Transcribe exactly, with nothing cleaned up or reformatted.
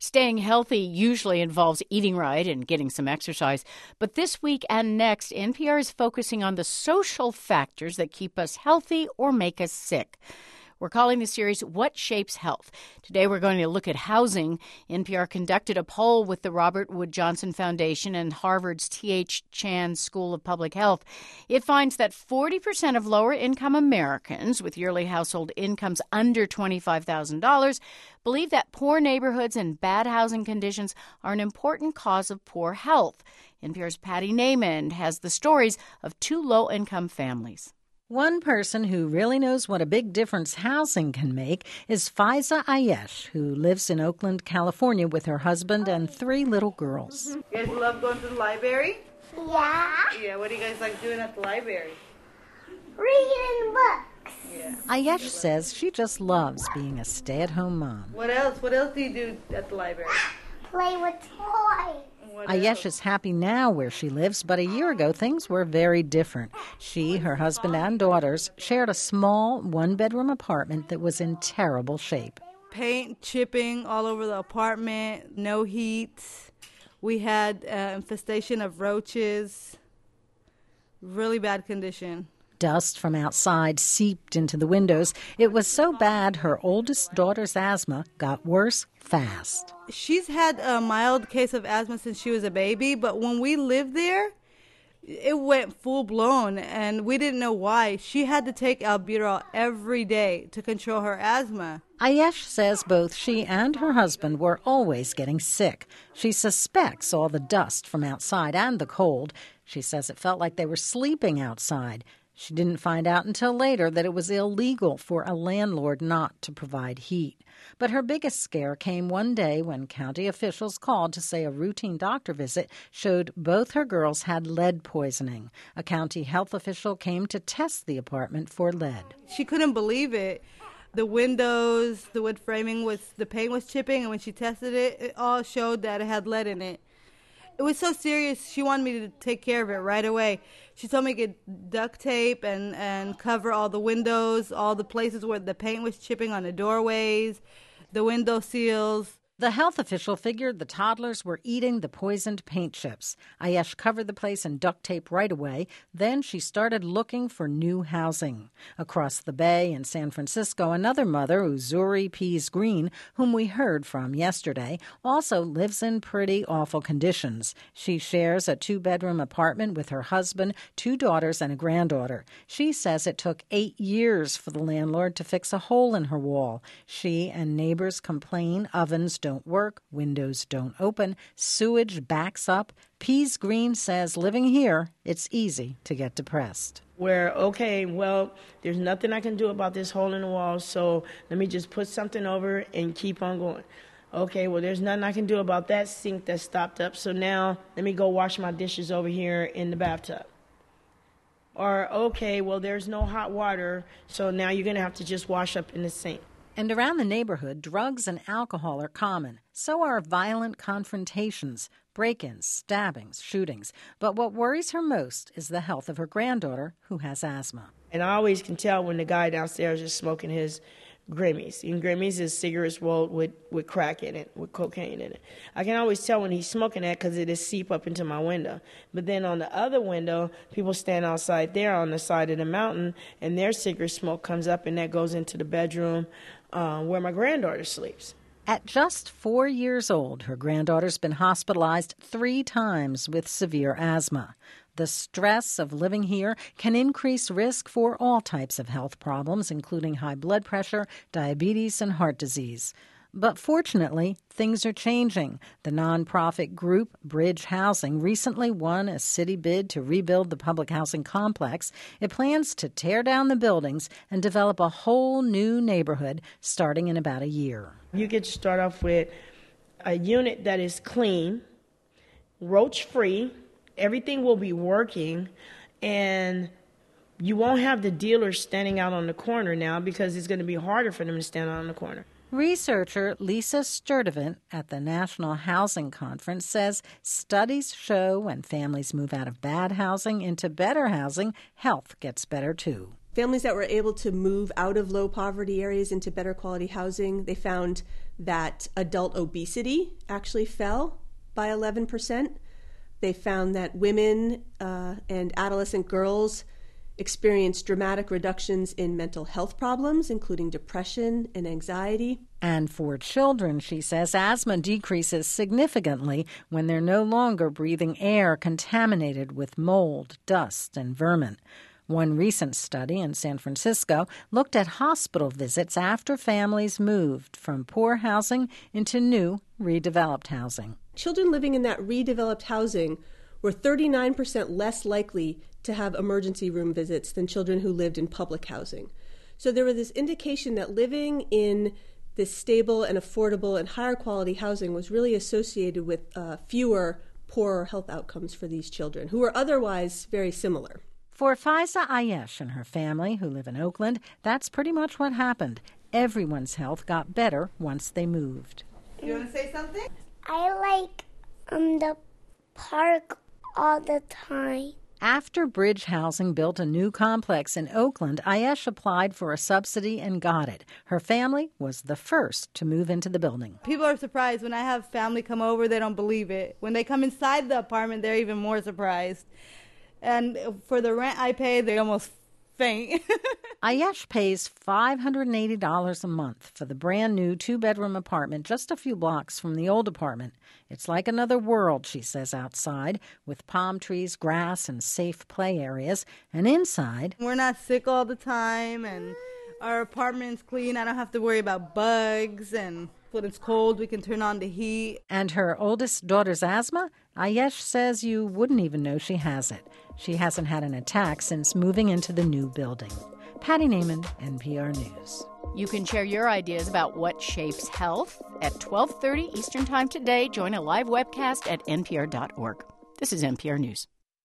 Staying healthy usually involves eating right and getting some exercise. But this week and next, N P R is focusing on the social factors that keep us healthy or make us sick. We're calling the series What Shapes Health? Today we're going to look at housing. N P R conducted a poll with the Robert Wood Johnson Foundation and Harvard's T H Chan School of Public Health. It finds that forty percent of lower-income Americans with yearly household incomes under twenty-five thousand dollars believe that poor neighborhoods and bad housing conditions are an important cause of poor health. N P R's Patty Naiman has the stories of two low-income families. One person who really knows what a big difference housing can make is Faiza Ayesh, who lives in Oakland, California with her husband and three little girls. You guys love going to the library? Yeah. Yeah, what do you guys like doing at the library? Reading books. Yeah. Ayesh says she just loves being a stay-at-home mom. What else? What else do you do at the library? Play with toys. What Ayesh else? is happy now where she lives, but a year ago things were very different. She, her husband, and daughters shared a small one-bedroom apartment that was in terrible shape. Paint chipping all over the apartment, no heat. We had uh, infestation of roaches. Really bad condition. Dust from outside seeped into the windows. It was so bad her oldest daughter's asthma got worse fast. She's had a mild case of asthma since she was a baby, but when we lived there, it went full-blown, and we didn't know why. She had to take albuterol every day to control her asthma. Ayesh says both she and her husband were always getting sick. She suspects all the dust from outside and the cold. She says it felt like they were sleeping outside. She didn't find out until later that it was illegal for a landlord not to provide heat. But her biggest scare came one day when county officials called to say a routine doctor visit showed both her girls had lead poisoning. A county health official came to test the apartment for lead. She couldn't believe it. The windows, the wood framing, was the paint was chipping, and when she tested it, it all showed that it had lead in it. It was so serious, she wanted me to take care of it right away. She told me to get duct tape and, and cover all the windows, all the places where the paint was chipping on the doorways, the window seals. The health official figured the toddlers were eating the poisoned paint chips. Ayesh covered the place in duct tape right away. Then she started looking for new housing. Across the bay in San Francisco, another mother, Uzuri Pease Green, whom we heard from yesterday, also lives in pretty awful conditions. She shares a two-bedroom apartment with her husband, two daughters, and a granddaughter. She says it took eight years for the landlord to fix a hole in her wall. She and neighbors complain ovens don't don't work, windows don't open, sewage backs up. Pease Green says living here, it's easy to get depressed. Where, okay, well, there's nothing I can do about this hole in the wall, so let me just put something over and keep on going. Okay, well, there's nothing I can do about that sink that's stopped up, so now let me go wash my dishes over here in the bathtub. Or, okay, well, there's no hot water, so now you're going to have to just wash up in the sink. And around the neighborhood, drugs and alcohol are common. So are violent confrontations, break-ins, stabbings, shootings. But what worries her most is the health of her granddaughter, who has asthma. And I always can tell when the guy downstairs is smoking his Grimmies. And Grimmies is cigarettes rolled with, with crack in it, with cocaine in it. I can always tell when he's smoking that because it is seep up into my window. But then on the other window, people stand outside there on the side of the mountain, and their cigarette smoke comes up, and that goes into the bedroom uh, where my granddaughter sleeps. At just four years old, her granddaughter's been hospitalized three times with severe asthma. The stress of living here can increase risk for all types of health problems, including high blood pressure, diabetes, and heart disease. But fortunately, things are changing. The nonprofit group Bridge Housing recently won a city bid to rebuild the public housing complex. It plans to tear down the buildings and develop a whole new neighborhood starting in about a year. You could start off with a unit that is clean, roach-free. Everything will be working, and you won't have the dealers standing out on the corner now because it's going to be harder for them to stand out on the corner. Researcher Lisa Sturdivant at the National Housing Conference says studies show when families move out of bad housing into better housing, health gets better too. Families that were able to move out of low poverty areas into better quality housing, they found that adult obesity actually fell by eleven percent. They found that women uh, and adolescent girls experienced dramatic reductions in mental health problems, including depression and anxiety. And for children, she says, asthma decreases significantly when they're no longer breathing air contaminated with mold, dust, and vermin. One recent study in San Francisco looked at hospital visits after families moved from poor housing into new, redeveloped housing. Children living in that redeveloped housing were thirty-nine percent less likely to have emergency room visits than children who lived in public housing. So there was this indication that living in this stable and affordable and higher quality housing was really associated with uh, fewer poorer health outcomes for these children, who were otherwise very similar. For Faiza Ayesh and her family, who live in Oakland, that's pretty much what happened. Everyone's health got better once they moved. You want to say something? I like um the park all the time. After Bridge Housing built a new complex in Oakland, Ayesh applied for a subsidy and got it. Her family was the first to move into the building. People are surprised. When I have family come over, they don't believe it. When they come inside the apartment, they're even more surprised. And for the rent I pay, they almost faint. Ayesh pays five hundred eighty dollars a month for the brand new two-bedroom apartment just a few blocks from the old apartment. It's like another world, she says, outside, with palm trees, grass, and safe play areas. And inside, We're not sick all the time, and our apartment's clean. I don't have to worry about bugs, and when it's cold, we can turn on the heat. and her oldest daughter's asthma, Ayesh says you wouldn't even know she has it. She hasn't had an attack since moving into the new building. Patty Naiman, N P R News. You can share your ideas about what shapes health at twelve thirty Eastern Time today. Join a live webcast at N P R dot org. This is N P R News.